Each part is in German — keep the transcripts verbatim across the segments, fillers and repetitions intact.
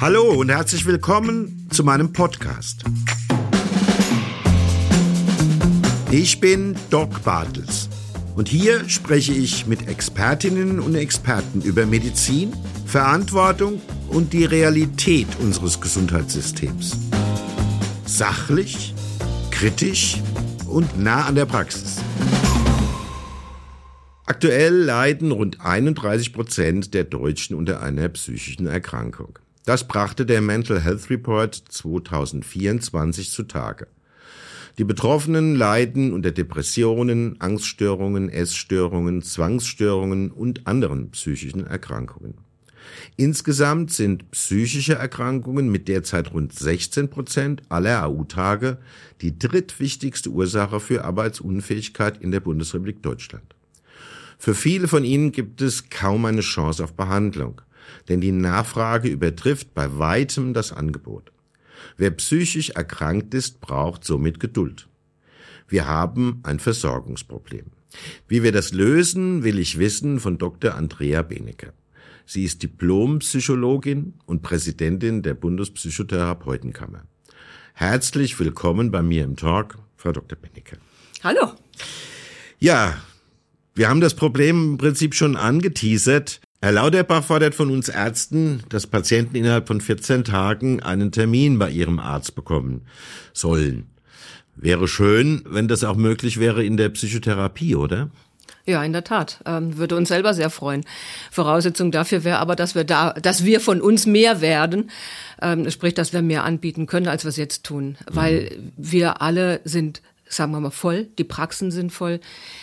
Hallo und herzlich willkommen zu meinem Podcast. Ich bin Doc Bartels und hier spreche ich mit Expertinnen und Experten über Medizin, Verantwortung und die Realität unseres Gesundheitssystems. Sachlich, kritisch und nah an der Praxis. Aktuell leiden rund einunddreißig Prozent der Deutschen unter einer psychischen Erkrankung. Das brachte der Mental Health Report zwanzig vierundzwanzig zutage. Die Betroffenen leiden unter Depressionen, Angststörungen, Essstörungen, Zwangsstörungen und anderen psychischen Erkrankungen. Insgesamt sind psychische Erkrankungen mit derzeit rund sechzehn Prozent aller A U-Tage die drittwichtigste Ursache für Arbeitsunfähigkeit in der Bundesrepublik Deutschland. Für viele von ihnen gibt es kaum eine Chance auf Behandlung, denn die Nachfrage übertrifft bei weitem das Angebot. Wer psychisch erkrankt ist, braucht somit Geduld. Wir haben ein Versorgungsproblem. Wie wir das lösen, will ich wissen von Doktor Andrea Benecke. Sie ist Diplompsychologin und Präsidentin der Bundespsychotherapeutenkammer. Herzlich willkommen bei mir im Talk, Frau Doktor Benecke. Hallo. Ja, wir haben das Problem im Prinzip schon angeteasert. Herr Lauterbach fordert von uns Ärzten, dass Patienten innerhalb von vierzehn Tagen einen Termin bei ihrem Arzt bekommen sollen. Wäre schön, wenn das auch möglich wäre in der Psychotherapie, oder? Ja, in der Tat. Ähm, würde uns selber sehr freuen. Voraussetzung dafür wäre aber, dass wir da, dass wir von uns mehr werden. Ähm, sprich, dass wir mehr anbieten können, als wir es jetzt tun. Mhm. Weil wir alle sind, sagen wir mal, voll. Die Praxen sind voll.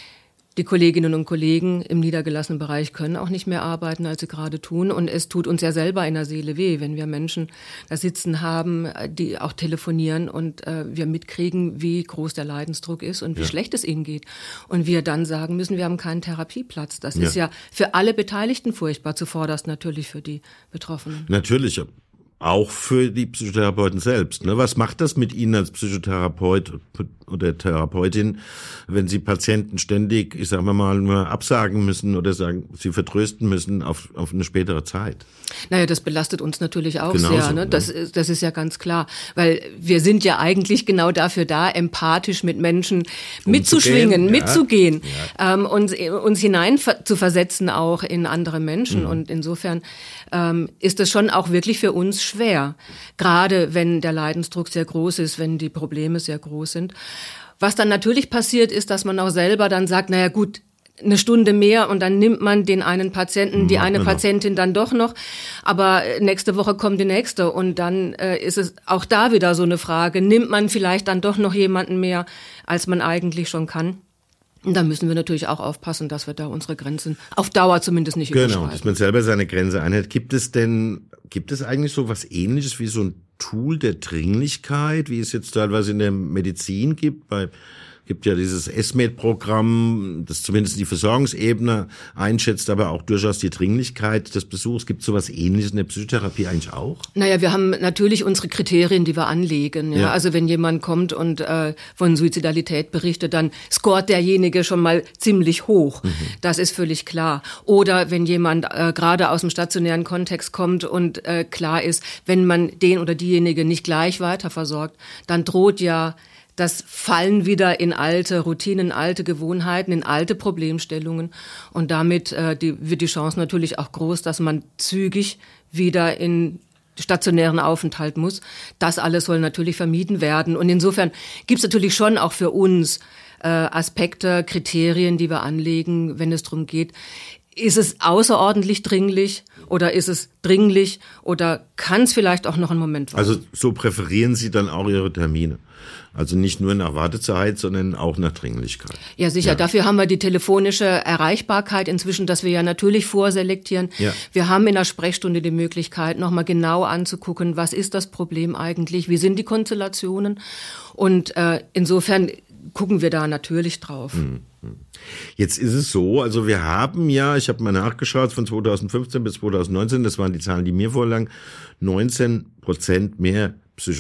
Die Kolleginnen und Kollegen im niedergelassenen Bereich können auch nicht mehr arbeiten, als sie gerade tun. Und es tut uns ja selber in der Seele weh, wenn wir Menschen da sitzen haben, die auch telefonieren und äh, wir mitkriegen, wie groß der Leidensdruck ist und wie ja. schlecht es ihnen geht. Und wir dann sagen müssen, wir haben keinen Therapieplatz. Das ja. ist ja für alle Beteiligten furchtbar, zuvorderst natürlich für die Betroffenen. Natürlich. Auch für die Psychotherapeuten selbst. Ne? Was macht das mit Ihnen als Psychotherapeut oder Therapeutin, wenn Sie Patienten ständig, ich sage mal, nur absagen müssen oder sagen, sie vertrösten müssen auf, auf eine spätere Zeit? Naja, das belastet uns natürlich auch Genauso, sehr. Ne? Das, das ist ja ganz klar. Weil wir sind ja eigentlich genau dafür da, empathisch mit Menschen mitzuschwingen, ja. mitzugehen, ja. ähm, uns, uns hinein zu versetzen auch in andere Menschen. Mhm. Und insofern ähm, ist das schon auch wirklich für uns schwer. Gerade wenn der Leidensdruck sehr groß ist, wenn die Probleme sehr groß sind. Was dann natürlich passiert ist, dass man auch selber dann sagt, naja gut, eine Stunde mehr und dann nimmt man den einen Patienten, die eine genau. Patientin dann doch noch, aber nächste Woche kommt die nächste und dann äh, ist es auch da wieder so eine Frage, nimmt man vielleicht dann doch noch jemanden mehr, als man eigentlich schon kann? Und da müssen wir natürlich auch aufpassen, dass wir da unsere Grenzen auf Dauer zumindest nicht genau, überschreiten. Genau, dass man selber seine Grenze einhält. Gibt es denn, gibt es eigentlich so was Ähnliches wie so ein Tool der Dringlichkeit, wie es jetzt teilweise in der Medizin gibt, bei gibt ja dieses S M E D-Programm, das zumindest die Versorgungsebene einschätzt, aber auch durchaus die Dringlichkeit des Besuchs. Gibt es sowas Ähnliches in der Psychotherapie eigentlich auch? Naja, wir haben natürlich unsere Kriterien, die wir anlegen. Ja? Ja. Also wenn jemand kommt und äh, von Suizidalität berichtet, dann scoret derjenige schon mal ziemlich hoch. Mhm. Das ist völlig klar. Oder wenn jemand äh, gerade aus dem stationären Kontext kommt und äh, klar ist, wenn man den oder diejenige nicht gleich weiter versorgt, dann droht ja das Fallen wieder in alte Routinen, alte Gewohnheiten, in alte Problemstellungen. Und damit äh, die, wird die Chance natürlich auch groß, dass man zügig wieder in stationären Aufenthalt muss. Das alles soll natürlich vermieden werden. Und insofern gibt es natürlich schon auch für uns äh, Aspekte, Kriterien, die wir anlegen, wenn es darum geht, ist es außerordentlich dringlich oder ist es dringlich oder kann es vielleicht auch noch einen Moment warten? Also so präferieren Sie dann auch Ihre Termine? Also nicht nur nach Wartezeit, sondern auch nach Dringlichkeit. Ja, sicher. Ja. Dafür haben wir die telefonische Erreichbarkeit inzwischen, dass wir ja natürlich vorselektieren. Ja. Wir haben in der Sprechstunde die Möglichkeit, nochmal genau anzugucken, was ist das Problem eigentlich, wie sind die Konstellationen. Und äh, insofern gucken wir da natürlich drauf. Mhm. Jetzt ist es so, also wir haben ja, ich habe mal nachgeschaut, von zweitausendfünfzehn bis zweitausendneunzehn, das waren die Zahlen, die mir vorlagen, neunzehn Prozent mehr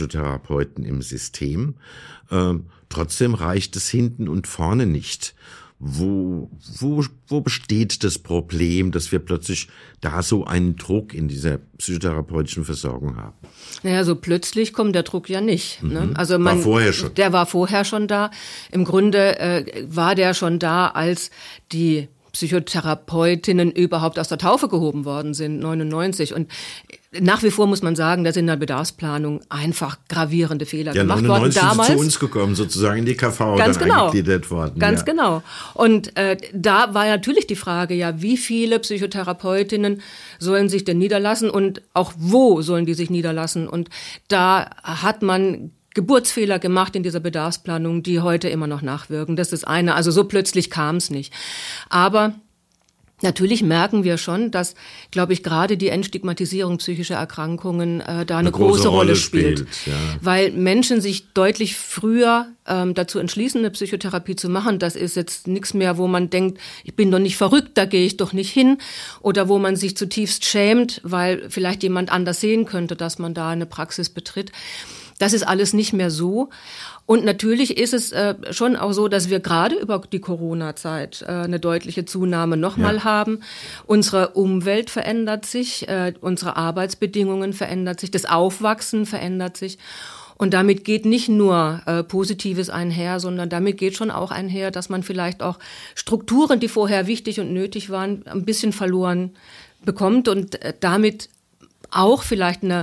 Psychotherapeuten im System. Ähm, trotzdem reicht es hinten und vorne nicht. Wo, wo, wo besteht das Problem, dass wir plötzlich da so einen Druck in dieser psychotherapeutischen Versorgung haben? Naja, so plötzlich kommt der Druck ja nicht. Mhm. Ne? Also man, war vorher schon. Der war vorher schon da. Im Grunde äh, war der schon da, als die Psychotherapeutinnen überhaupt aus der Taufe gehoben worden sind, neunundneunzig. Und nach wie vor muss man sagen, da sind in der Bedarfsplanung einfach gravierende Fehler ja, gemacht worden. Damals ist zu uns gekommen, sozusagen in die K V ganz dann genau, eingegliedert worden. Ganz ja. genau. Und äh, da war natürlich die Frage, ja, wie viele Psychotherapeutinnen sollen sich denn niederlassen und auch wo sollen die sich niederlassen? Und da hat man Geburtsfehler gemacht in dieser Bedarfsplanung, die heute immer noch nachwirken. Das ist eine. Also so plötzlich kam es nicht. Aber natürlich merken wir schon, dass, glaube ich, gerade die Entstigmatisierung psychischer Erkrankungen äh, da eine, eine große, große Rolle, Rolle spielt. spielt ja. Weil Menschen sich deutlich früher ähm, dazu entschließen, eine Psychotherapie zu machen. Das ist jetzt nichts mehr, wo man denkt, ich bin doch nicht verrückt, da gehe ich doch nicht hin. Oder wo man sich zutiefst schämt, weil vielleicht jemand anders sehen könnte, dass man da eine Praxis betritt. Das ist alles nicht mehr so. Und natürlich ist es äh, schon auch so, dass wir gerade über die Corona-Zeit äh, eine deutliche Zunahme nochmal ja. haben. Unsere Umwelt verändert sich, äh, unsere Arbeitsbedingungen verändern sich, das Aufwachsen verändert sich. Und damit geht nicht nur äh, Positives einher, sondern damit geht schon auch einher, dass man vielleicht auch Strukturen, die vorher wichtig und nötig waren, ein bisschen verloren bekommt und äh, damit auch vielleicht eine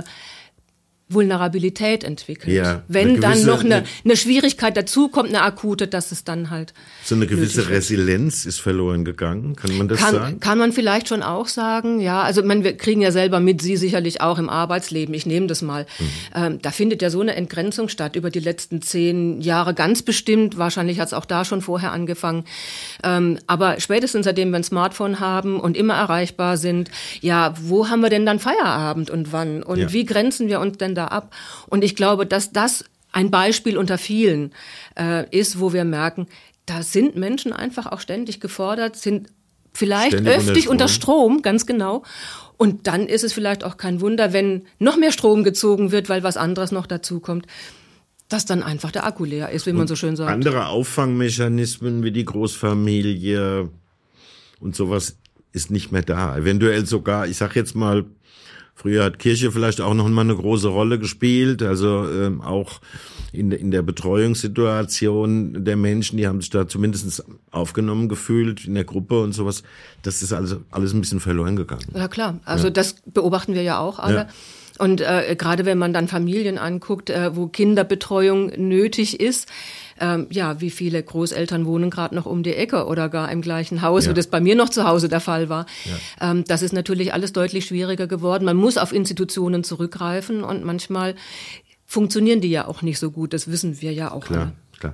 Vulnerabilität entwickelt. Ja, wenn gewisse, dann noch eine, eine Schwierigkeit dazukommt, eine akute, dass es dann halt so eine gewisse Resilienz ist verloren gegangen, kann man das kann, sagen? Kann man vielleicht schon auch sagen, ja. Also man, wir kriegen ja selber mit, Sie sicherlich auch im Arbeitsleben, ich nehme das mal. Mhm. Ähm, da findet ja so eine Entgrenzung statt über die letzten zehn Jahre, ganz bestimmt. Wahrscheinlich hat es auch da schon vorher angefangen. Ähm, aber spätestens seitdem wir ein Smartphone haben und immer erreichbar sind, ja, wo haben wir denn dann Feierabend und wann? Und ja. wie grenzen wir uns denn da ab? Und ich glaube, dass das ein Beispiel unter vielen äh, ist, wo wir merken, da sind Menschen einfach auch ständig gefordert, sind vielleicht ständig öftig unter Strom. unter Strom, ganz genau. Und dann ist es vielleicht auch kein Wunder, wenn noch mehr Strom gezogen wird, weil was anderes noch dazu kommt, dass dann einfach der Akku leer ist, wie man so schön sagt. Andere Auffangmechanismen wie die Großfamilie und sowas ist nicht mehr da. Eventuell sogar, ich sag jetzt mal, früher hat Kirche vielleicht auch noch mal eine große Rolle gespielt, also ähm, auch in, in der Betreuungssituation der Menschen, die haben sich da zumindest aufgenommen gefühlt in der Gruppe und sowas. Das ist alles, alles ein bisschen verloren gegangen. Ja klar, also ja. das beobachten wir ja auch alle. Ja. Und äh, gerade wenn man dann Familien anguckt, äh, wo Kinderbetreuung nötig ist, ähm, ja, wie viele Großeltern wohnen gerade noch um die Ecke oder gar im gleichen Haus, ja. wie das bei mir noch zu Hause der Fall war. Ja. Ähm, das ist natürlich alles deutlich schwieriger geworden. Man muss auf Institutionen zurückgreifen und manchmal funktionieren die ja auch nicht so gut. Das wissen wir ja auch. Klar, alle. Klar.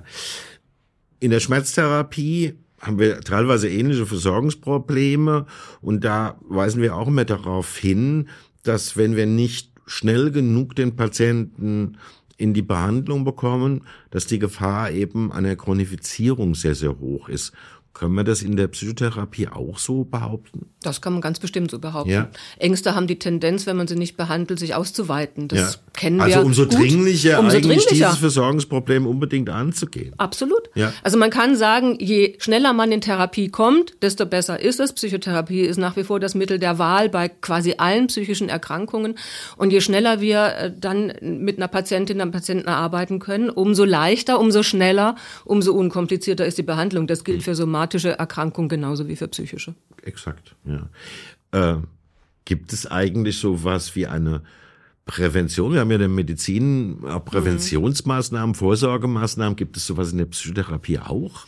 In der Schmerztherapie haben wir teilweise ähnliche Versorgungsprobleme und da weisen wir auch immer darauf hin, dass wenn wir nicht schnell genug den Patienten in die Behandlung bekommen, dass die Gefahr eben einer Chronifizierung sehr, sehr hoch ist. Können wir das in der Psychotherapie auch so behaupten? Das kann man ganz bestimmt so behaupten. Ja. Ängste haben die Tendenz, wenn man sie nicht behandelt, sich auszuweiten. Das ja. kennen wir Also umso gut. dringlicher umso eigentlich dringlicher. dieses Versorgungsproblem unbedingt anzugehen. Absolut. Ja. Also man kann sagen, je schneller man in Therapie kommt, desto besser ist es. Psychotherapie ist nach wie vor das Mittel der Wahl bei quasi allen psychischen Erkrankungen. Und je schneller wir dann mit einer Patientin, einem Patienten arbeiten können, umso leichter, umso schneller, umso unkomplizierter ist die Behandlung. Das gilt für somatische Erkrankungen genauso wie für psychische. Exakt, ja. Äh, gibt es eigentlich sowas wie eine Prävention? Wir haben ja in der Medizin auch Präventionsmaßnahmen, mhm. Vorsorgemaßnahmen. Gibt es sowas in der Psychotherapie auch?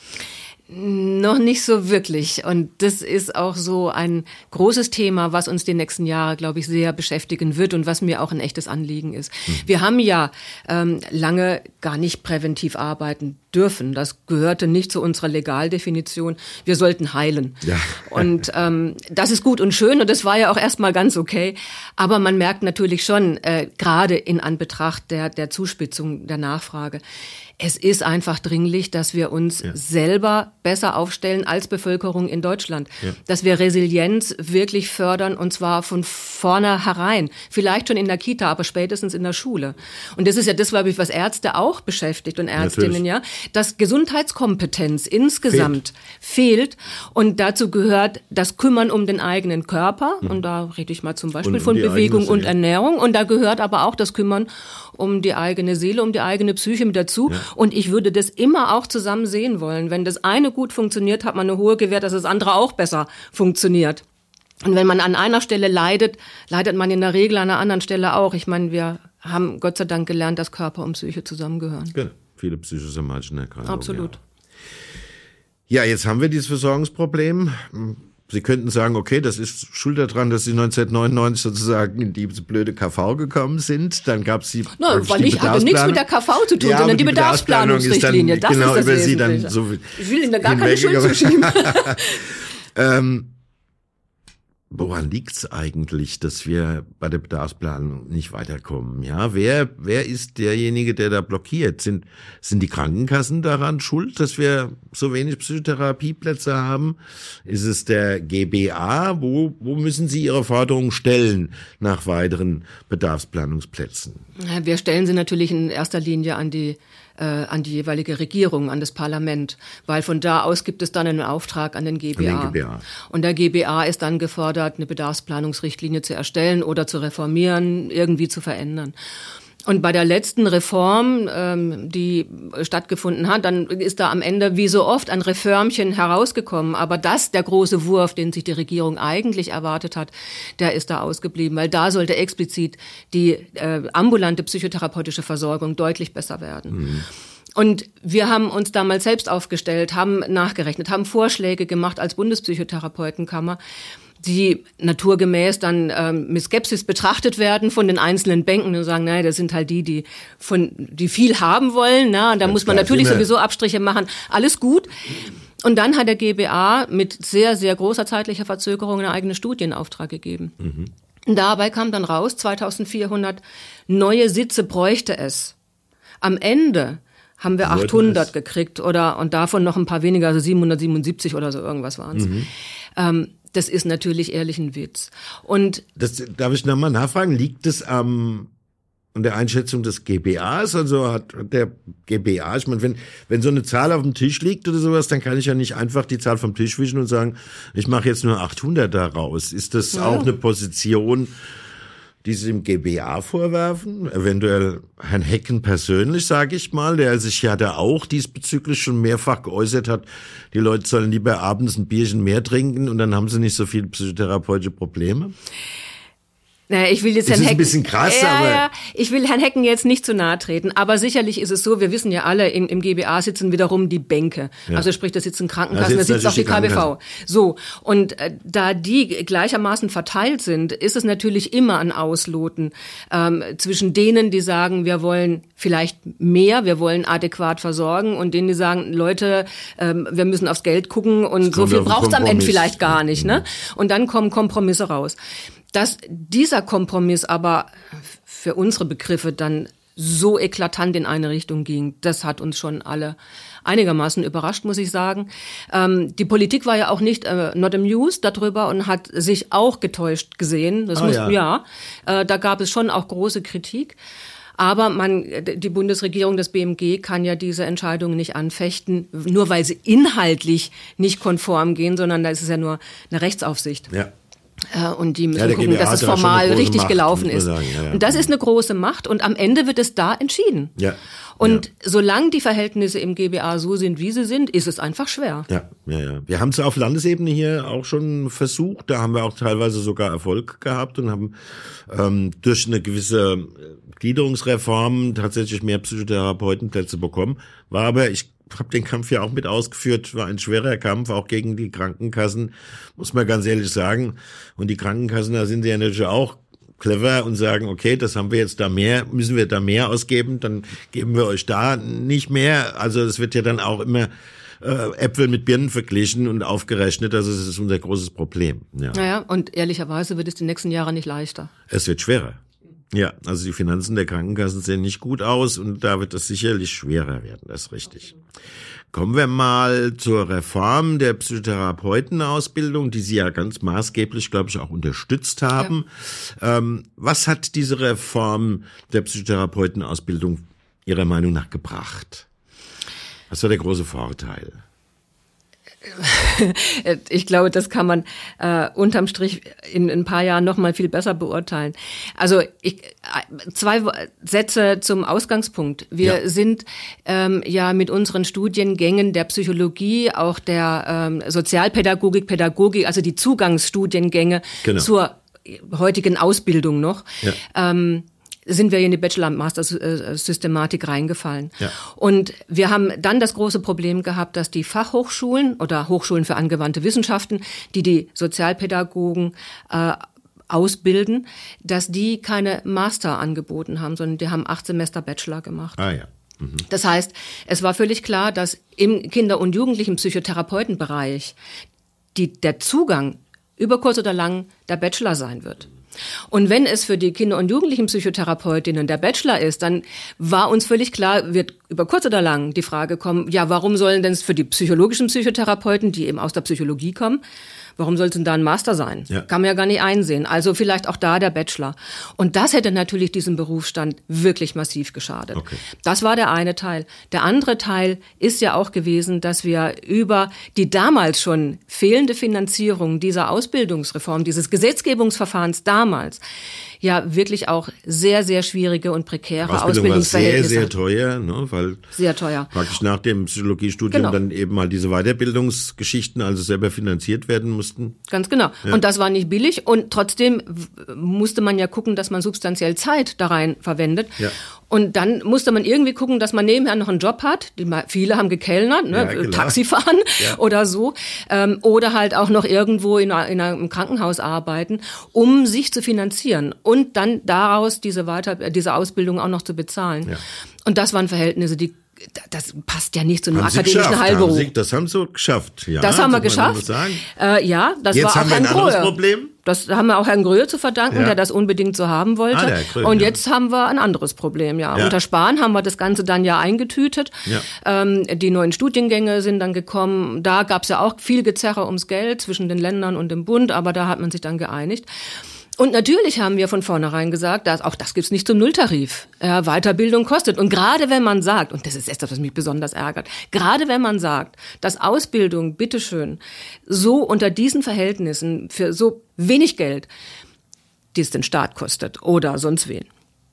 Noch nicht so wirklich. Und das ist auch so ein großes Thema, was uns die nächsten Jahre, glaube ich, sehr beschäftigen wird und was mir auch ein echtes Anliegen ist. Mhm. Wir haben ja ähm, lange gar nicht präventiv arbeiten dürfen. Das gehörte nicht zu unserer Legaldefinition. Wir sollten heilen. Ja. Und ähm, das ist gut und schön und das war ja auch erstmal ganz okay. Aber man merkt natürlich schon, äh, gerade in Anbetracht der, der Zuspitzung der Nachfrage, es ist einfach dringlich, dass wir uns ja. selber besser aufstellen als Bevölkerung in Deutschland. Ja. Dass wir Resilienz wirklich fördern und zwar von vornherein. Vielleicht schon in der Kita, aber spätestens in der Schule. Und das ist ja das, glaube ich, was Ärzte auch beschäftigt und Ärztinnen, ja. dass Gesundheitskompetenz insgesamt fehlt. fehlt und dazu gehört das Kümmern um den eigenen Körper mhm. und da rede ich mal zum Beispiel und, von um Bewegung und Ernährung und da gehört aber auch das Kümmern um die eigene Seele, um die eigene Psyche mit dazu ja. und ich würde das immer auch zusammen sehen wollen. Wenn das eine gut funktioniert, hat man eine hohe Gewähr, dass das andere auch besser funktioniert. Und wenn man an einer Stelle leidet, leidet man in der Regel an einer anderen Stelle auch. Ich meine, wir haben Gott sei Dank gelernt, dass Körper und Psyche zusammengehören. Genau, viele psychosomatischen Erkrankungen. Absolut. Ja. ja, jetzt haben wir dieses Versorgungsproblem. Sie könnten sagen, okay, das ist schuld daran, dass Sie neunzehnhundertneunundneunzig sozusagen in diese blöde K V gekommen sind. Dann gab es die Nein, weil ich hatte nichts mit der K V zu tun, ja, sondern die, die Bedarfsplanungsrichtlinie. Das genau ist das über Sie dann so ich will Ihnen da gar keine Schuld zuschieben. ähm, Woran liegt's eigentlich, dass wir bei der Bedarfsplanung nicht weiterkommen? Ja, wer, wer ist derjenige, der da blockiert? Sind, sind die Krankenkassen daran schuld, dass wir so wenig Psychotherapieplätze haben? Ist es der G B A? Wo, wo müssen Sie Ihre Forderungen stellen nach weiteren Bedarfsplanungsplätzen? Wir stellen sie natürlich in erster Linie an die an die jeweilige Regierung, an das Parlament, weil von da aus gibt es dann einen Auftrag an den G B A. Den G B A. Und der G B A ist dann gefordert, eine Bedarfsplanungsrichtlinie zu erstellen oder zu reformieren, irgendwie zu verändern. Und bei der letzten Reform, ähm, die stattgefunden hat, dann ist da am Ende wie so oft ein Reformchen herausgekommen. Aber das, der große Wurf, den sich die Regierung eigentlich erwartet hat, der ist da ausgeblieben. Weil da sollte explizit die äh, ambulante psychotherapeutische Versorgung deutlich besser werden. Mhm. Und wir haben uns damals selbst aufgestellt, haben nachgerechnet, haben Vorschläge gemacht als Bundespsychotherapeutenkammer, die naturgemäß dann ähm, mit Skepsis betrachtet werden von den einzelnen Bänken und sagen, naja, das sind halt die, die von die viel haben wollen. Na, und da muss man natürlich sowieso Abstriche machen. Alles gut. Und dann hat der G B A mit sehr, sehr großer zeitlicher Verzögerung eine eigene Studie in Auftrag gegeben. Mhm. Und dabei kam dann raus, zweitausendvierhundert neue Sitze bräuchte es. Am Ende haben wir achthundert gekriegt oder und davon noch ein paar weniger, also siebenhundertsiebenundsiebzig oder so irgendwas waren es. Mhm. Ähm, Das ist natürlich ehrlich ein Witz. Und das, darf ich nochmal nachfragen, liegt es am an der Einschätzung des G B As? Also hat der G B A, ich meine, wenn, wenn so eine Zahl auf dem Tisch liegt oder sowas, dann kann ich ja nicht einfach die Zahl vom Tisch wischen und sagen, ich mache jetzt nur achthundert daraus. Ist das ja auch eine Position, die Sie dem G B A vorwerfen? Eventuell Herrn Hecken persönlich, sage ich mal, der sich ja da auch diesbezüglich schon mehrfach geäußert hat, die Leute sollen lieber abends ein Bierchen mehr trinken und dann haben sie nicht so viele psychotherapeutische Probleme? Naja, ich will jetzt das Herrn ist Hecken, ein bisschen krass, ja, aber ja, ich will Herrn Hecken jetzt nicht zu nahe treten, aber sicherlich ist es so, wir wissen ja alle, im, im G B A sitzen wiederum die Bänke, ja. Also sprich, da sitzen Krankenkassen, da sitzt auch die K B V. So, und äh, da die gleichermaßen verteilt sind, ist es natürlich immer ein Ausloten ähm, zwischen denen, die sagen, wir wollen vielleicht mehr, wir wollen adäquat versorgen und denen, die sagen, Leute, ähm, wir müssen aufs Geld gucken und so viel braucht's am Ende vielleicht gar nicht, ne? Und dann kommen Kompromisse raus. Dass dieser Kompromiss aber für unsere Begriffe dann so eklatant in eine Richtung ging, das hat uns schon alle einigermaßen überrascht, muss ich sagen. Ähm, die Politik war ja auch nicht äh, not amused darüber und hat sich auch getäuscht gesehen. Das oh, muss, ja, ja äh, da gab es schon auch große Kritik. Aber man, die Bundesregierung, das B M G, kann ja diese Entscheidung nicht anfechten, nur weil sie inhaltlich nicht konform gehen, sondern da ist es ja nur eine Rechtsaufsicht. Ja. Und die müssen ja, gucken, dass es formal richtig Macht, gelaufen ist. Ja, ja. Und das ist eine große Macht und am Ende wird es da entschieden. Ja. Und ja. solange die Verhältnisse im G B A so sind, wie sie sind, ist es einfach schwer. Ja, ja, ja. Wir haben es auf Landesebene hier auch schon versucht. Da haben wir auch teilweise sogar Erfolg gehabt und haben ähm, durch eine gewisse Gliederungsreform tatsächlich mehr Psychotherapeutenplätze bekommen. War aber, ich habe den Kampf ja auch mit ausgeführt, war ein schwerer Kampf, auch gegen die Krankenkassen, muss man ganz ehrlich sagen. Und die Krankenkassen, da sind sie ja natürlich auch clever und sagen, okay, das haben wir jetzt da mehr, müssen wir da mehr ausgeben, dann geben wir euch da nicht mehr. Also es wird ja dann auch immer äh, Äpfel mit Birnen verglichen und aufgerechnet. Also es ist unser großes Problem. Ja. Naja, und ehrlicherweise wird es die nächsten Jahre nicht leichter. Es wird schwerer. Ja, also die Finanzen der Krankenkassen sehen nicht gut aus und da wird es sicherlich schwerer werden, das ist richtig. Kommen wir mal zur Reform der Psychotherapeutenausbildung, die Sie ja ganz maßgeblich, glaube ich, auch unterstützt haben. Ja. Ähm, was hat diese Reform der Psychotherapeutenausbildung Ihrer Meinung nach gebracht? Was war der große Vorteil? Ich glaube, das kann man äh, unterm Strich in, in ein paar Jahren noch mal viel besser beurteilen. Also ich, zwei Sätze zum Ausgangspunkt. Wir ja. sind ähm, ja mit unseren Studiengängen der Psychologie, auch der ähm, Sozialpädagogik, Pädagogik, also die Zugangsstudiengänge genau. zur heutigen Ausbildung noch, ja. ähm, sind wir in die Bachelor-Master-Systematik reingefallen. Ja. Und wir haben dann das große Problem gehabt, dass die Fachhochschulen oder Hochschulen für angewandte Wissenschaften, die die Sozialpädagogen äh, ausbilden, dass die keine Master angeboten haben, sondern die haben acht Semester Bachelor gemacht. Ah ja. Mhm. Das heißt, es war völlig klar, dass im Kinder- und Jugendlichen-Psychotherapeutenbereich die, der Zugang über kurz oder lang der Bachelor sein wird. Und wenn es für die Kinder- und Jugendlichen-Psychotherapeutinnen der Bachelor ist, dann war uns völlig klar, wird über kurz oder lang die Frage kommen, ja, warum sollen denn es für die psychologischen Psychotherapeuten, die eben aus der Psychologie kommen, warum soll es denn da ein Master sein? Ja. Kann man ja gar nicht einsehen. Also vielleicht auch da der Bachelor. Und das hätte natürlich diesem Berufsstand wirklich massiv geschadet. Okay. Das war der eine Teil. Der andere Teil ist ja auch gewesen, dass wir über die damals schon fehlende Finanzierung dieser Ausbildungsreform, dieses Gesetzgebungsverfahrens damals, ja wirklich auch sehr, sehr schwierige und prekäre Ausbildung Ausbildungsverhältnisse. Sehr, sehr teuer, ne, weil sehr teuer. Praktisch nach dem Psychologiestudium genau. dann eben mal diese Weiterbildungsgeschichten also selber finanziert werden mussten. Ganz genau. Ja. Und das war nicht billig und trotzdem musste man ja gucken, dass man substanziell Zeit da rein verwendet. Ja. Und dann musste man irgendwie gucken, dass man nebenher noch einen Job hat. Die, viele haben gekellnert, ne? Ja, Taxi fahren ja. oder so. Ähm, oder halt auch noch irgendwo in, in einem Krankenhaus arbeiten, um sich zu finanzieren. Und dann daraus diese, Weiter-, diese Ausbildung auch noch zu bezahlen. Ja. Und das waren Verhältnisse, die das passt ja nicht zu einem haben akademischen Heilberuf. Haben Sie, das haben Sie geschafft. Ja, das haben wir geschafft. Äh, ja, das jetzt war auch haben wir Herrn ein anderes Gröhe. Problem. Das haben wir auch Herrn Gröhe zu verdanken, ja. der das unbedingt so haben wollte. Ah, der Gröhe, und ja. jetzt haben wir ein anderes Problem. Ja. Ja. Unter Spahn haben wir das Ganze dann ja eingetütet. Ja. Ähm, die neuen Studiengänge sind dann gekommen. Da gab es ja auch viel Gezerre ums Geld zwischen den Ländern und dem Bund, aber da hat man sich dann geeinigt. Und natürlich haben wir von vornherein gesagt, dass auch das gibt's nicht zum Nulltarif. Ja, Weiterbildung kostet. Und gerade wenn man sagt, und das ist etwas, was mich besonders ärgert, gerade wenn man sagt, dass Ausbildung, bitteschön, so unter diesen Verhältnissen für so wenig Geld, die es den Staat kostet oder sonst wen,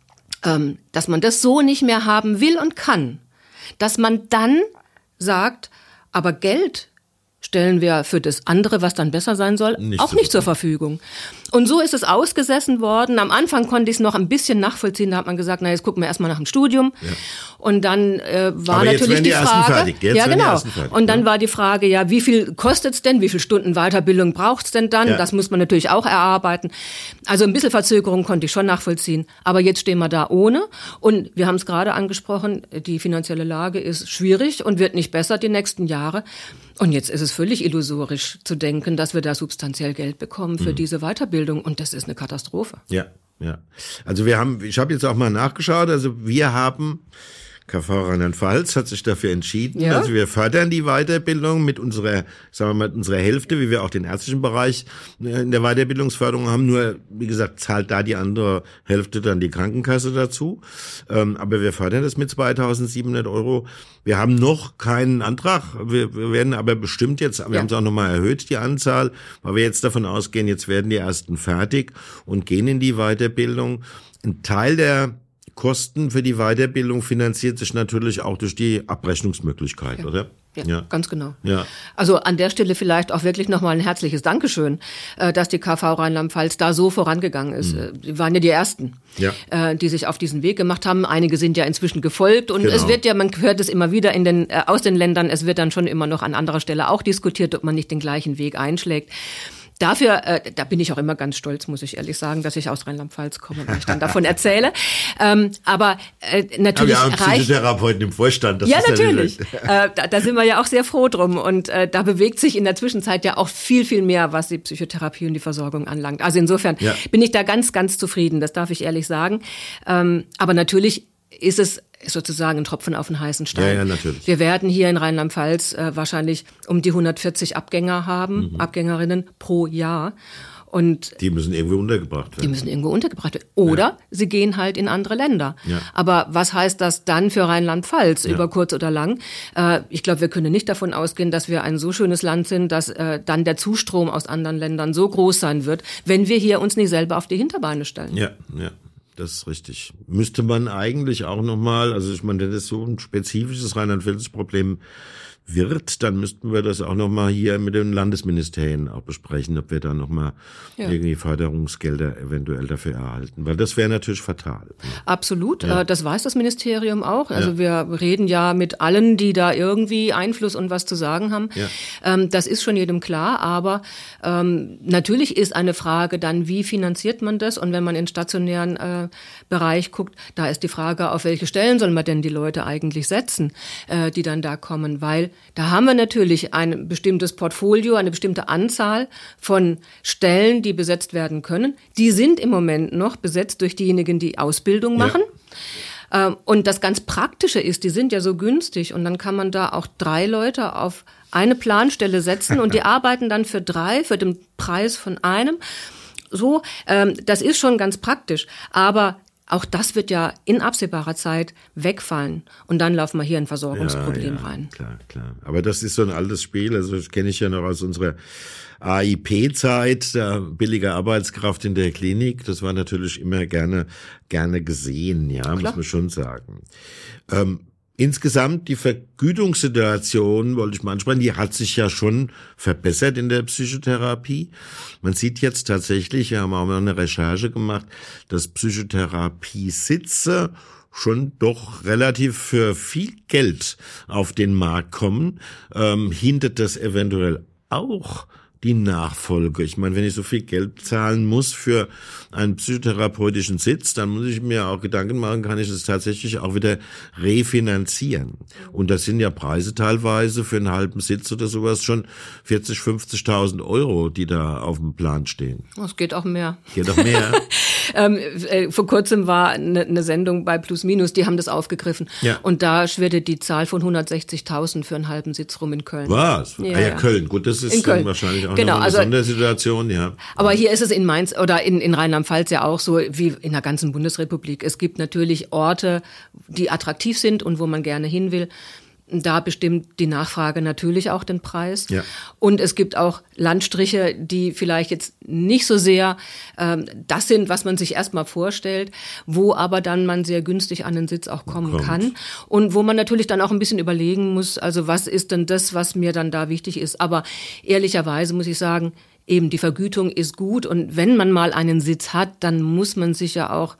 ähm, dass man das so nicht mehr haben will und kann, dass man dann sagt, aber Geld stellen wir für das andere, was dann besser sein soll, nicht auch nicht zur Verfügung. Und so ist es ausgesessen worden. Am Anfang konnte ich es noch ein bisschen nachvollziehen. Da hat man gesagt, na jetzt gucken wir erstmal nach dem Studium. Ja. Und dann äh, war Aber natürlich jetzt die, die Frage, fertig. Jetzt ja genau. Fertig, und dann ja. war die Frage, ja, wie viel kostet's denn? Wie viele Stunden Weiterbildung braucht's denn dann? Ja. Das muss man natürlich auch erarbeiten. Also ein bisschen Verzögerung konnte ich schon nachvollziehen. Aber jetzt stehen wir da ohne. Und wir haben es gerade angesprochen, die finanzielle Lage ist schwierig und wird nicht besser die nächsten Jahre. Und jetzt ist es völlig illusorisch zu denken, dass wir da substanziell Geld bekommen für mhm. diese Weiterbildung. Und das ist eine Katastrophe. Ja, ja. Also wir haben, ich habe jetzt auch mal nachgeschaut, also wir haben, K V Rheinland-Pfalz hat sich dafür entschieden, ja. also wir fördern die Weiterbildung mit unserer, sagen wir mal, mit unserer Hälfte, wie wir auch den ärztlichen Bereich in der Weiterbildungsförderung haben, nur, wie gesagt, zahlt da die andere Hälfte dann die Krankenkasse dazu, ähm, aber wir fördern das mit zweitausendsiebenhundert Euro. Wir haben noch keinen Antrag, wir, wir werden aber bestimmt jetzt, wir ja. haben es auch nochmal erhöht, die Anzahl, weil wir jetzt davon ausgehen, jetzt werden die ersten fertig und gehen in die Weiterbildung. Ein Teil der Kosten für die Weiterbildung finanziert sich natürlich auch durch die Abrechnungsmöglichkeit, ja. oder? Ja, ja, ganz genau. Ja. Also an der Stelle vielleicht auch wirklich nochmal ein herzliches Dankeschön, dass die K V Rheinland-Pfalz da so vorangegangen ist. Mhm. Die waren ja die Ersten, ja. die sich auf diesen Weg gemacht haben. Einige sind ja inzwischen gefolgt und genau. es wird ja, man hört es immer wieder in den, aus den Ländern, es wird dann schon immer noch an anderer Stelle auch diskutiert, ob man nicht den gleichen Weg einschlägt. Dafür, äh, da bin ich auch immer ganz stolz, muss ich ehrlich sagen, dass ich aus Rheinland-Pfalz komme, weil ich dann davon erzähle. Ähm, aber äh, natürlich aber wir haben Psychotherapeuten im Vorstand. Das ja, ist natürlich. Ja äh, da, da sind wir ja auch sehr froh drum. Und äh, da bewegt sich in der Zwischenzeit ja auch viel, viel mehr, was die Psychotherapie und die Versorgung anlangt. Also insofern ja. bin ich da ganz, ganz zufrieden, das darf ich ehrlich sagen. Ähm, aber natürlich ist es sozusagen ein Tropfen auf den heißen Stein. Ja, ja, natürlich. Wir werden hier in Rheinland-Pfalz äh, wahrscheinlich um die hundertvierzig Abgänger haben, mhm. Abgängerinnen pro Jahr. Und die müssen irgendwo untergebracht werden. Die müssen irgendwo untergebracht werden. Oder ja. sie gehen halt in andere Länder. Ja. Aber was heißt das dann für Rheinland-Pfalz, ja. über kurz oder lang? Äh, ich glaube, wir können nicht davon ausgehen, dass wir ein so schönes Land sind, dass äh, dann der Zustrom aus anderen Ländern so groß sein wird, wenn wir hier uns nicht selber auf die Hinterbeine stellen. Ja, ja. Das ist richtig. Müsste man eigentlich auch nochmal, also ich meine, wenn das so ein spezifisches rheinland-pfälzisches Problem wird, dann müssten wir das auch nochmal hier mit den Landesministerien auch besprechen, ob wir da nochmal ja. irgendwie Förderungsgelder eventuell dafür erhalten. Weil das wäre natürlich fatal. Absolut. Ja. Das weiß das Ministerium auch. Also ja. wir reden ja mit allen, die da irgendwie Einfluss und was zu sagen haben. Ja. Das ist schon jedem klar. Aber ähm, natürlich ist eine Frage dann, wie finanziert man das? Und wenn man in stationären äh, Bereich guckt, da ist die Frage, auf welche Stellen soll man denn die Leute eigentlich setzen, äh, die dann da kommen? Weil da haben wir natürlich ein bestimmtes Portfolio, eine bestimmte Anzahl von Stellen, die besetzt werden können. Die sind im Moment noch besetzt durch diejenigen, die Ausbildung machen. Ja. Und das ganz Praktische ist, die sind ja so günstig und dann kann man da auch drei Leute auf eine Planstelle setzen und die arbeiten dann für drei, für den Preis von einem. So, das ist schon ganz praktisch. Aber auch das wird ja in absehbarer Zeit wegfallen. Und dann laufen wir hier ein Versorgungsproblem ja, ja, rein. Klar, klar. Aber das ist so ein altes Spiel. Also das kenne ich ja noch aus unserer A I P-Zeit, der billige Arbeitskraft in der Klinik. Das war natürlich immer gerne, gerne gesehen, ja, klar. Muss man schon sagen. Ähm, Insgesamt die Vergütungssituation, wollte ich mal ansprechen, die hat sich ja schon verbessert in der Psychotherapie. Man sieht jetzt tatsächlich, wir haben auch mal eine Recherche gemacht, dass Psychotherapiesitze schon doch relativ für viel Geld auf den Markt kommen. Ähm, hindert das eventuell auch die Nachfolge? Ich meine, wenn ich so viel Geld zahlen muss für einen psychotherapeutischen Sitz, dann muss ich mir auch Gedanken machen, kann ich das tatsächlich auch wieder refinanzieren? Und das sind ja Preise teilweise für einen halben Sitz oder sowas schon vierzig, fünfzigtausend Euro, die da auf dem Plan stehen. Es geht auch mehr. Geht auch mehr. ähm, äh, vor kurzem war eine, eine Sendung bei Plus Minus, die haben das aufgegriffen. Ja. Und da schwirrte die Zahl von hundertsechzigtausend für einen halben Sitz rum in Köln. Was? Ja, ah, ja, ja. Köln. Gut, das ist dann wahrscheinlich auch genau, eine also, Sondersituation, ja. Aber hier ist es in Mainz oder in, in Rheinland-Pfalz ja auch so wie in der ganzen Bundesrepublik. Es gibt natürlich Orte, die attraktiv sind und wo man gerne hin will. Da bestimmt die Nachfrage natürlich auch den Preis. Ja. Und es gibt auch Landstriche, die vielleicht jetzt nicht so sehr ähm, das sind, was man sich erstmal vorstellt, wo aber dann man sehr günstig an den Sitz auch kommen Kommt. kann. Und wo man natürlich dann auch ein bisschen überlegen muss, also was ist denn das, was mir dann da wichtig ist. Aber ehrlicherweise muss ich sagen, eben die Vergütung ist gut. Und wenn man mal einen Sitz hat, dann muss man sich ja auch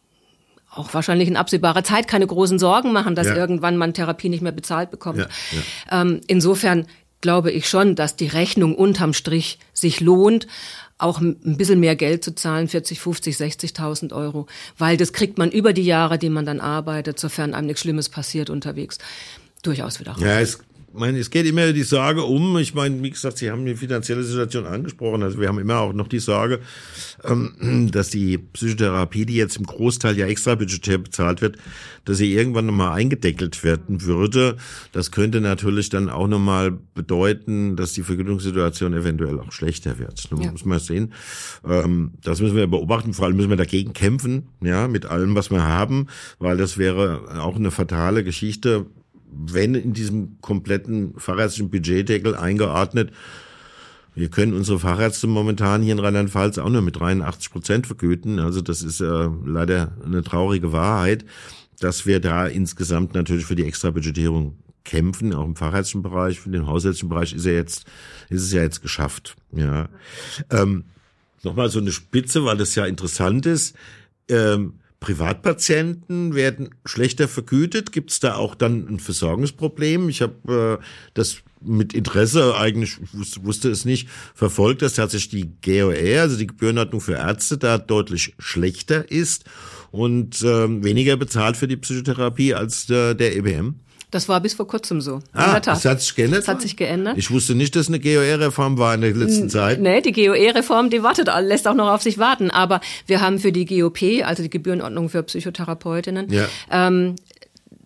auch wahrscheinlich in absehbarer Zeit keine großen Sorgen machen, dass ja. irgendwann man Therapie nicht mehr bezahlt bekommt. Ja, ja. Ähm, insofern glaube ich schon, dass die Rechnung unterm Strich sich lohnt, auch ein bisschen mehr Geld zu zahlen, vierzig, fünfzig, sechzigtausend Euro, weil das kriegt man über die Jahre, die man dann arbeitet, sofern einem nichts Schlimmes passiert unterwegs, durchaus wieder raus. Ja, es Ich meine, es geht immer die Sorge um, ich meine, wie gesagt, Sie haben die finanzielle Situation angesprochen, also wir haben immer auch noch die Sorge, ähm, dass die Psychotherapie, die jetzt im Großteil ja extra budgetär bezahlt wird, dass sie irgendwann nochmal eingedeckelt werden würde. Das könnte natürlich dann auch nochmal bedeuten, dass die Vergütungssituation eventuell auch schlechter wird. Das ja. muss man sehen. Ähm, das müssen wir beobachten, vor allem müssen wir dagegen kämpfen, ja, mit allem, was wir haben, weil das wäre auch eine fatale Geschichte, wenn in diesem kompletten fachärztlichen Budgetdeckel eingeordnet, wir können unsere Fachärzte momentan hier in Rheinland-Pfalz auch nur mit dreiundachtzig Prozent vergüten. Also das ist äh, leider eine traurige Wahrheit, dass wir da insgesamt natürlich für die Extrabudgetierung kämpfen, auch im fachärztlichen Bereich. Für den hausärztlichen Bereich ist ja jetzt, ist es ja jetzt geschafft. Ja. Ähm, nochmal so eine Spitze, weil das ja interessant ist. Ähm, Privatpatienten werden schlechter vergütet. Gibt es da auch dann ein Versorgungsproblem? Ich habe äh, das mit Interesse, eigentlich wusste, wusste es nicht, verfolgt, dass tatsächlich die G O R, also die Gebührenordnung für Ärzte, da deutlich schlechter ist und äh, weniger bezahlt für die Psychotherapie als äh, der E B M. Das war bis vor kurzem so. Ah, das hat sich geändert? Das hat sich geändert. Ich wusste nicht, dass eine G O R-Reform war in der letzten Zeit. Nee, die G O R-Reform, die wartet, lässt auch noch auf sich warten. Aber wir haben für die G O P, also die Gebührenordnung für Psychotherapeutinnen, ja. ähm,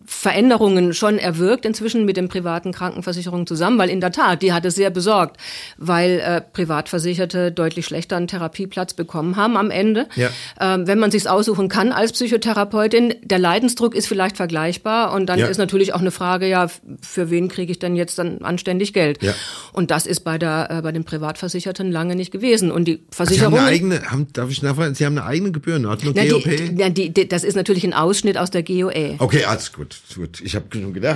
Veränderungen schon erwirkt inzwischen mit den privaten Krankenversicherungen zusammen, weil in der Tat, die hat es sehr besorgt, weil äh, Privatversicherte deutlich schlechter einen Therapieplatz bekommen haben am Ende. Ja. Ähm, wenn man sich's aussuchen kann als Psychotherapeutin, der Leidensdruck ist vielleicht vergleichbar und dann ja. ist natürlich auch eine Frage, ja, für wen kriege ich denn jetzt dann anständig Geld? Ja. Und das ist bei der äh, bei den Privatversicherten lange nicht gewesen. Und die Versicherung. Sie haben eine eigene, haben, darf ich nachfragen, Sie haben eine eigene Gebührenordnung, na, G O P? Die, na, die, die, das ist natürlich ein Ausschnitt aus der G O E. Okay, alles gut. Gut, ich habe schon gedacht.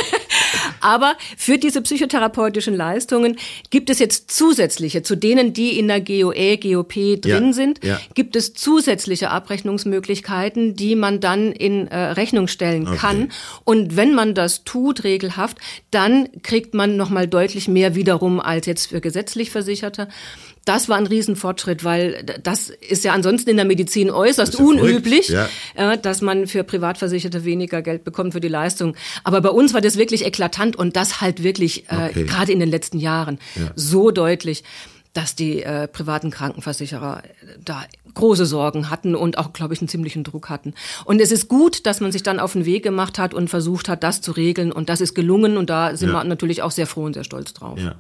Aber für diese psychotherapeutischen Leistungen gibt es jetzt zusätzliche, zu denen, die in der G O E, G O P drin ja, sind, ja. gibt es zusätzliche Abrechnungsmöglichkeiten, die man dann in äh, Rechnung stellen okay. kann. Und wenn man das tut, regelhaft, dann kriegt man nochmal deutlich mehr wiederum als jetzt für gesetzlich Versicherte. Das war ein Riesenfortschritt, weil das ist ja ansonsten in der Medizin äußerst ja unüblich, ja. äh, dass man für Privatversicherte weniger Geld bekommt für die Leistung. Aber bei uns war das wirklich eklatant und das halt wirklich äh, okay. gerade in den letzten Jahren ja. so deutlich, dass die äh, privaten Krankenversicherer da große Sorgen hatten und auch, glaube ich, einen ziemlichen Druck hatten. Und es ist gut, dass man sich dann auf den Weg gemacht hat und versucht hat, das zu regeln. Und das ist gelungen und da sind ja. wir natürlich auch sehr froh und sehr stolz drauf. Ja.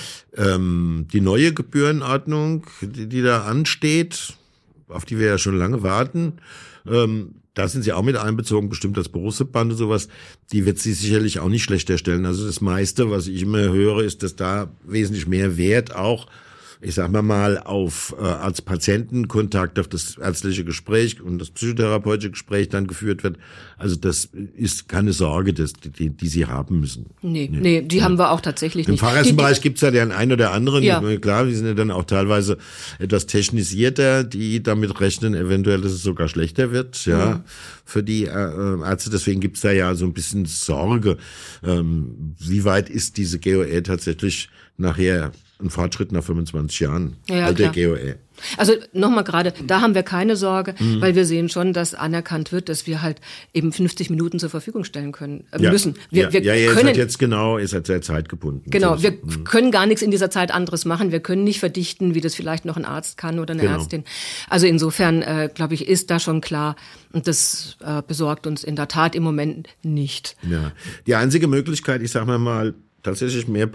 Ähm, die neue Gebührenordnung, die, die da ansteht, auf die wir ja schon lange warten, ähm, da sind Sie auch mit einbezogen, bestimmt das Berufsverband und sowas, die wird Sie sicherlich auch nicht schlechter stellen. Also das meiste, was ich immer höre, ist, dass da wesentlich mehr Wert auch, ich sag mal mal, auf äh, Arzt-Patienten-Kontakt, auf das ärztliche Gespräch und das psychotherapeutische Gespräch dann geführt wird. Also das ist keine Sorge, das, die, die Sie haben müssen. Nee, nee, nee die ja. haben wir auch tatsächlich nicht. Im Fachärztenbereich gibt's ja den einen oder anderen, ja. klar, die sind ja dann auch teilweise etwas technisierter, die damit rechnen, eventuell, dass es sogar schlechter wird, ja, mhm. für die äh, Ärzte. Deswegen gibt's da ja so ein bisschen Sorge, ähm, wie weit ist diese G O E tatsächlich nachher ein Fortschritt nach fünfundzwanzig Jahren, ja, alte G O E. Also nochmal gerade, da haben wir keine Sorge, mhm. weil wir sehen schon, dass anerkannt wird, dass wir halt eben fünfzig Minuten zur Verfügung stellen können äh, ja. müssen. Wir, ja, wir ja, ja, können ihr seid jetzt genau, ihr seid sehr zeitgebunden. Genau, wir mhm. können gar nichts in dieser Zeit anderes machen. Wir können nicht verdichten, wie das vielleicht noch ein Arzt kann oder eine genau. Ärztin. Also insofern, äh, glaube ich, ist da schon klar und das äh, besorgt uns in der Tat im Moment nicht. Ja. Die einzige Möglichkeit, ich sage mal mal, tatsächlich mehr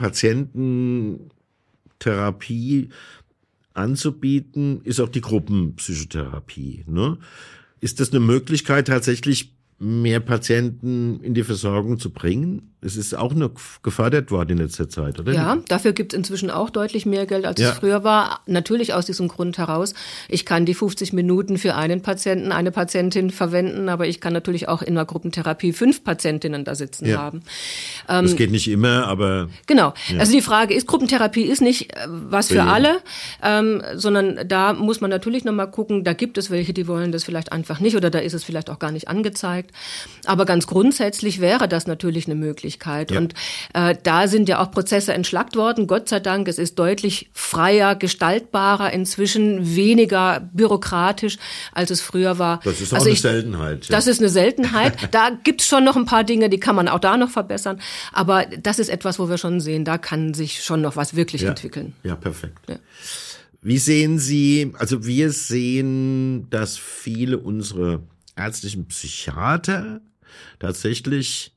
Patiententherapie anzubieten, ist auch die Gruppenpsychotherapie. Ne? Ist das eine Möglichkeit, tatsächlich mehr Patienten in die Versorgung zu bringen? Es ist auch noch gefördert worden in letzter Zeit, oder? Ja, dafür gibt es inzwischen auch deutlich mehr Geld, als ja. es früher war. Natürlich aus diesem Grund heraus. Ich kann die fünfzig Minuten für einen Patienten, eine Patientin verwenden, aber ich kann natürlich auch in einer Gruppentherapie fünf Patientinnen da sitzen ja. haben. Ähm, das geht nicht immer, aber... Genau. Ja. Also die Frage ist, Gruppentherapie ist nicht äh, was für, für alle, ähm, sondern da muss man natürlich nochmal gucken, da gibt es welche, die wollen das vielleicht einfach nicht oder da ist es vielleicht auch gar nicht angezeigt. Aber ganz grundsätzlich wäre das natürlich eine Möglichkeit. Ja. Und äh, da sind ja auch Prozesse entschlackt worden, Gott sei Dank. Es ist deutlich freier, gestaltbarer, inzwischen weniger bürokratisch, als es früher war. Das ist auch also eine ich, Seltenheit. Ja. Das ist eine Seltenheit. Da gibt's schon noch ein paar Dinge, die kann man auch da noch verbessern. Aber das ist etwas, wo wir schon sehen, da kann sich schon noch was wirklich ja. entwickeln. Ja, perfekt. Ja. Wie sehen Sie, also wir sehen, dass viele unserer ärztlichen Psychiater tatsächlich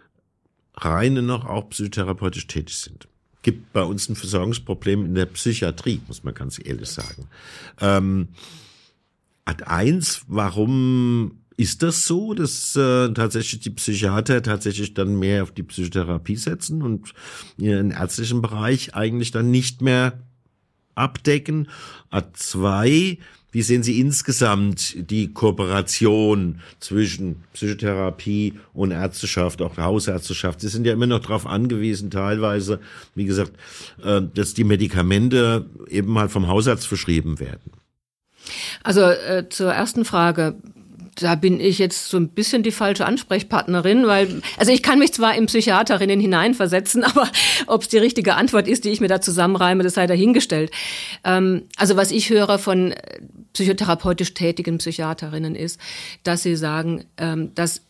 reine noch auch psychotherapeutisch tätig sind. Gibt bei uns ein Versorgungsproblem in der Psychiatrie, muss man ganz ehrlich sagen. Ähm, Ad eins, warum ist das so, dass äh, tatsächlich die Psychiater tatsächlich dann mehr auf die Psychotherapie setzen und ihren ärztlichen Bereich eigentlich dann nicht mehr abdecken? Ad zwei, wie sehen Sie insgesamt die Kooperation zwischen Psychotherapie und Ärzteschaft, auch Hausärzteschaft? Sie sind ja immer noch darauf angewiesen, teilweise, wie gesagt, dass die Medikamente eben mal vom Hausarzt verschrieben werden. Also äh, zur ersten Frage. Da bin ich jetzt so ein bisschen die falsche Ansprechpartnerin, weil, also ich kann mich zwar in Psychiaterinnen hineinversetzen, aber ob es die richtige Antwort ist, die ich mir da zusammenreime, das sei dahingestellt. Ähm, also was ich höre von psychotherapeutisch tätigen Psychiaterinnen ist, dass sie sagen, ähm, dass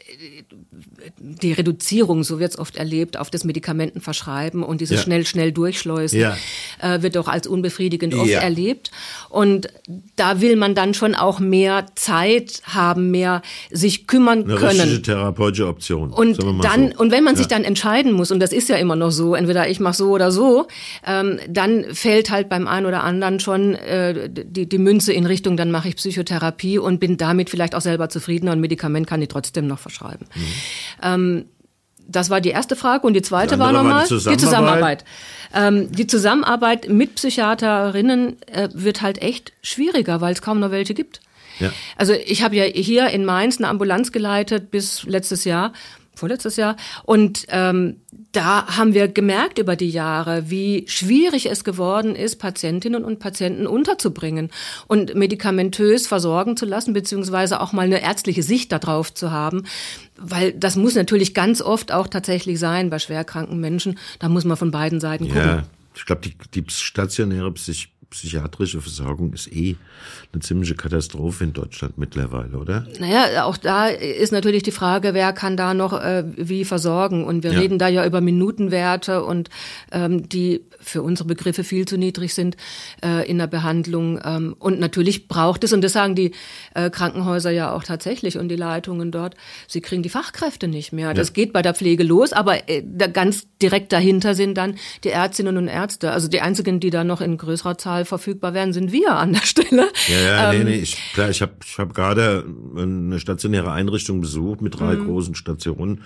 die Reduzierung, so wird es oft erlebt, auf das Medikamentenverschreiben und dieses ja. schnell, schnell durchschleusen, ja. äh, wird doch als unbefriedigend oft ja. erlebt. Und da will man dann schon auch mehr Zeit haben, mehr sich kümmern Eine können. Eine therapeutische Option. Und dann so. Und wenn man sich ja. dann entscheiden muss, und das ist ja immer noch so, entweder ich mache so oder so, ähm, dann fällt halt beim einen oder anderen schon äh, die, die Münze in Richtung, dann mache ich Psychotherapie und bin damit vielleicht auch selber zufriedener und Medikament kann ich trotzdem noch verschreiben. Mhm. Ähm, das war die erste Frage. Und die zweite war nochmal die Zusammenarbeit. Die Zusammenarbeit, ähm, die Zusammenarbeit mit Psychiaterinnen äh, wird halt echt schwieriger, weil es kaum noch welche gibt. Ja. Also ich habe ja hier in Mainz eine Ambulanz geleitet bis letztes Jahr, vorletztes Jahr. Und ähm, da haben wir gemerkt über die Jahre, wie schwierig es geworden ist, Patientinnen und Patienten unterzubringen und medikamentös versorgen zu lassen, beziehungsweise auch mal eine ärztliche Sicht darauf zu haben. Weil das muss natürlich ganz oft auch tatsächlich sein bei schwerkranken Menschen. Da muss man von beiden Seiten gucken. Ja, ich glaube, die, die stationäre Psych- psychiatrische Versorgung ist eh eine ziemliche Katastrophe in Deutschland mittlerweile, oder? Naja, auch da ist natürlich die Frage, wer kann da noch äh, wie versorgen? Und wir ja. reden da ja über Minutenwerte und ähm, die für unsere Begriffe viel zu niedrig sind äh, in der Behandlung. Ähm, und natürlich braucht es, und das sagen die äh, Krankenhäuser ja auch tatsächlich und die Leitungen dort, sie kriegen die Fachkräfte nicht mehr. Ja. Das geht bei der Pflege los, aber äh, da ganz direkt dahinter sind dann die Ärztinnen und Ärzte. Also die einzigen, die da noch in größerer Zahl verfügbar werden, sind wir an der Stelle. Ja, ja, ähm, nee, nee, ich, klar, ich habe ich hab gerade eine stationäre Einrichtung besucht mit drei mhm. großen Stationen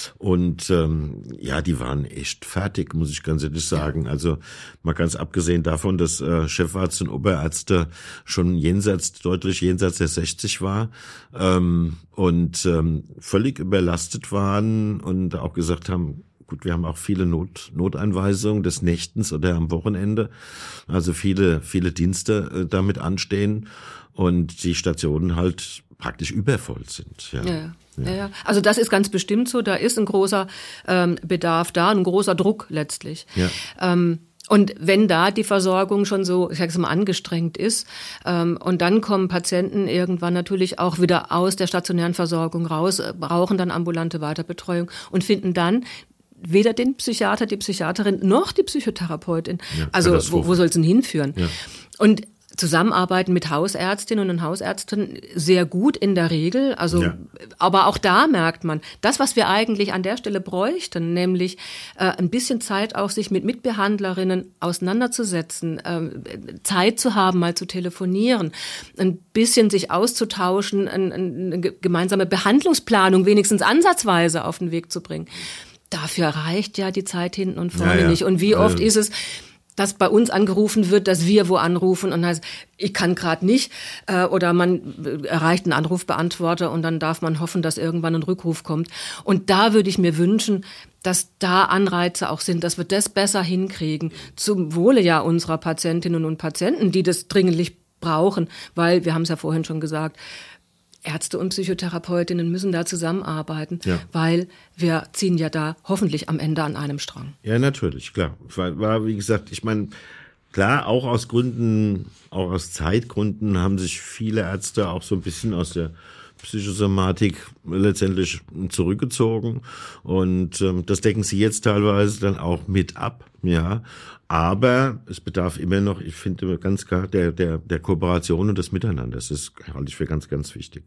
und ähm, ja, die waren echt fertig, muss ich ganz ehrlich sagen. Ja. Also mal ganz abgesehen davon, dass äh, Chefarzt und Oberärzte schon jenseits, deutlich jenseits der sechzig war ähm, und ähm, völlig überlastet waren und auch gesagt haben, gut, wir haben auch viele Not, Noteinweisungen des Nächtens oder am Wochenende, also viele, viele Dienste äh, damit anstehen und die Stationen halt praktisch übervoll sind. Ja. Ja, ja. Ja, ja. Also das ist ganz bestimmt so, da ist ein großer ähm, Bedarf da, ein großer Druck letztlich. Ja. Ähm, Und wenn da die Versorgung schon so, ich sage es mal, angestrengt ist, ähm, und dann kommen Patienten irgendwann natürlich auch wieder aus der stationären Versorgung raus, brauchen dann ambulante Weiterbetreuung und finden dann weder den Psychiater, die Psychiaterin noch die Psychotherapeutin. Ja, also wo, wo soll es denn hinführen? Ja. Und Zusammenarbeiten mit Hausärztinnen und Hausärzten sehr gut in der Regel. Also, ja. aber auch da merkt man, das, was wir eigentlich an der Stelle bräuchten, nämlich äh, ein bisschen Zeit auch sich mit Mitbehandlerinnen auseinanderzusetzen, äh, Zeit zu haben, mal zu telefonieren, ein bisschen sich auszutauschen, ein, ein, eine gemeinsame Behandlungsplanung wenigstens ansatzweise auf den Weg zu bringen. Dafür reicht ja die Zeit hinten und vorne ja, ja. nicht. Und wie oft also. ist es, dass bei uns angerufen wird, dass wir wo anrufen und heißt, ich kann gerade nicht, äh, oder man erreicht einen Anrufbeantworter und dann darf man hoffen, dass irgendwann ein Rückruf kommt. Und da würde ich mir wünschen, dass da Anreize auch sind, dass wir das besser hinkriegen, zum Wohle ja unserer Patientinnen und Patienten, die das dringlich brauchen, weil, wir haben es ja vorhin schon gesagt, Ärzte und Psychotherapeutinnen müssen da zusammenarbeiten, ja. weil wir ziehen ja da hoffentlich am Ende an einem Strang. Ja, natürlich, klar. War, war wie gesagt, ich meine, klar, auch aus Gründen, auch aus Zeitgründen haben sich viele Ärzte auch so ein bisschen aus der Psychosomatik letztendlich zurückgezogen und ähm, das decken sie jetzt teilweise dann auch mit ab, ja. Aber es bedarf immer noch, ich finde ganz klar, der der der Kooperation und des Miteinanders. Das halte ich für ganz, ganz wichtig.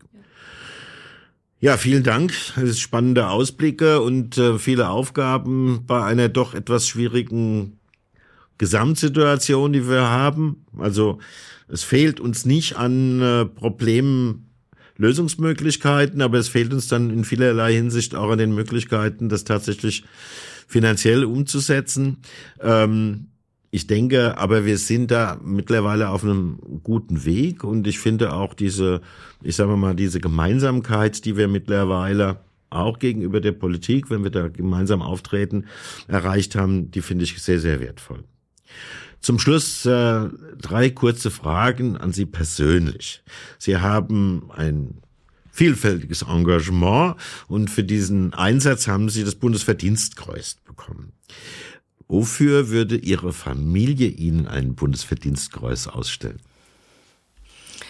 Ja, ja, vielen Dank. Das ist spannende Ausblicke und äh, viele Aufgaben bei einer doch etwas schwierigen Gesamtsituation, die wir haben. Also es fehlt uns nicht an äh, Problemen, Lösungsmöglichkeiten, aber es fehlt uns dann in vielerlei Hinsicht auch an den Möglichkeiten, das tatsächlich finanziell umzusetzen. Ähm, ich denke, aber wir sind da mittlerweile auf einem guten Weg und ich finde auch diese, ich sage mal, diese Gemeinsamkeit, die wir mittlerweile auch gegenüber der Politik, wenn wir da gemeinsam auftreten, erreicht haben, die finde ich sehr, sehr wertvoll. Zum Schluss äh, drei kurze Fragen an Sie persönlich. Sie haben ein vielfältiges Engagement und für diesen Einsatz haben Sie das Bundesverdienstkreuz bekommen. Wofür würde Ihre Familie Ihnen ein Bundesverdienstkreuz ausstellen?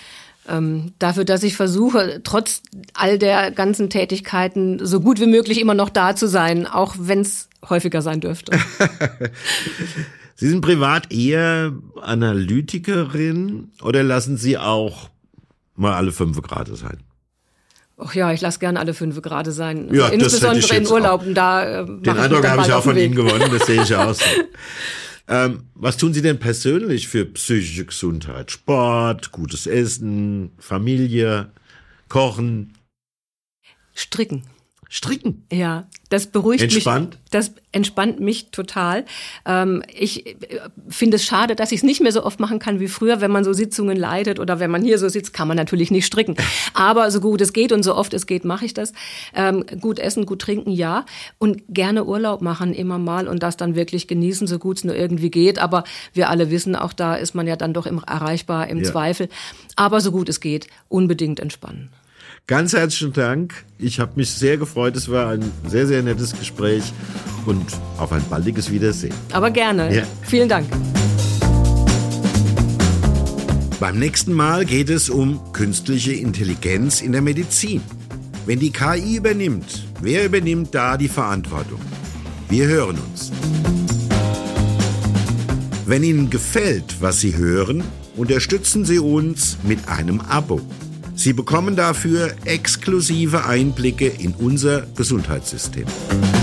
Ähm, dafür, dass ich versuche, trotz all der ganzen Tätigkeiten so gut wie möglich immer noch da zu sein, auch wenn es häufiger sein dürfte. Sie sind privat eher Analytikerin oder lassen Sie auch mal alle fünf Grade sein? Ach ja, ich lasse gerne alle fünf Grade sein. Ja, insbesondere in Urlauben. Da, äh, Den Eindruck habe ich auch von Ihnen gewonnen, das sehe ich aus. ähm, was tun Sie denn persönlich für psychische Gesundheit? Sport, gutes Essen, Familie, Kochen? Stricken. Stricken? Ja, das beruhigt Entspannt? mich. Das entspannt mich total. Ähm, ich finde es schade, dass ich es nicht mehr so oft machen kann wie früher, wenn man so Sitzungen leitet oder wenn man hier so sitzt, kann man natürlich nicht stricken. Aber so gut es geht und so oft es geht, mache ich das. Ähm, gut essen, gut trinken, ja. Und gerne Urlaub machen immer mal und das dann wirklich genießen, so gut es nur irgendwie geht. Aber wir alle wissen, auch da ist man ja dann doch immer erreichbar im ja. Zweifel. Aber so gut es geht, unbedingt entspannen. Ganz herzlichen Dank. Ich habe mich sehr gefreut. Es war ein sehr, sehr nettes Gespräch und auf ein baldiges Wiedersehen. Aber gerne. Ja. Vielen Dank. Beim nächsten Mal geht es um künstliche Intelligenz in der Medizin. Wenn die K I übernimmt, wer übernimmt da die Verantwortung? Wir hören uns. Wenn Ihnen gefällt, was Sie hören, unterstützen Sie uns mit einem Abo. Sie bekommen dafür exklusive Einblicke in unser Gesundheitssystem.